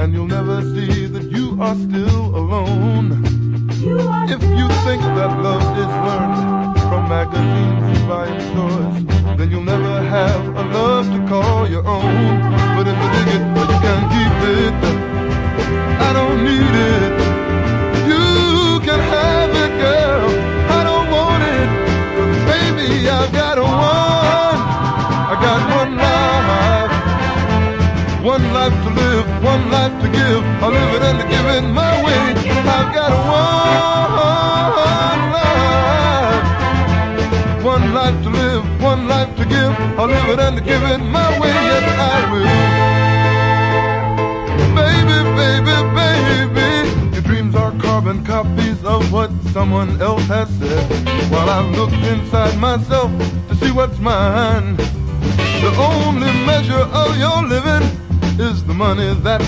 and you'll never see that you are still alone. If you think that love is learned from magazines and buying stores, then you'll never have a love to call your own. But if you dig it, but you can't keep it, I don't need it. You can have it, girl, I don't want it. Baby, I've got one. I got one life to live, one life to give. I'll live it and give it my way. I've got one life to live, one life to give. I'll live it and give it my way. Yes, I will. Baby, baby, baby, your dreams are carbon copies of what someone else has said, while I've looked inside myself to see what's mine. The only measure of your living is the money that